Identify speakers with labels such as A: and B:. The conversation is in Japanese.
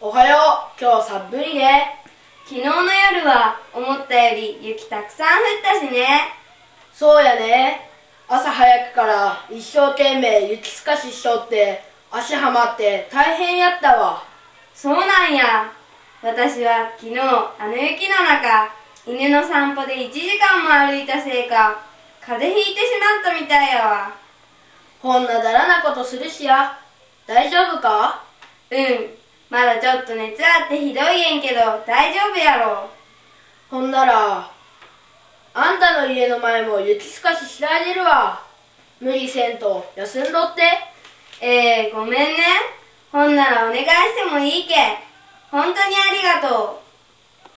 A: おはよう。今日寒いね。
B: 昨日の夜は思ったより雪たくさん降ったしね。
A: そうやね。朝早くから一生懸命雪すかししとって足はまって大変やったわ。
B: そうなんや。私は昨日あの雪の中、犬の散歩で1時間も歩いたせいか風邪ひいてしまったみたいやわ。
A: こんなだらなことするしや。大丈夫か？
B: まだちょっと熱あってひどいえんけど大丈夫やろ。
A: ほんならあんたの家の前も雪すかししてあげるわ。無理せんと休んどって。
B: ごめんね。ほんならお願いしてもいいけん。本当にありがとう。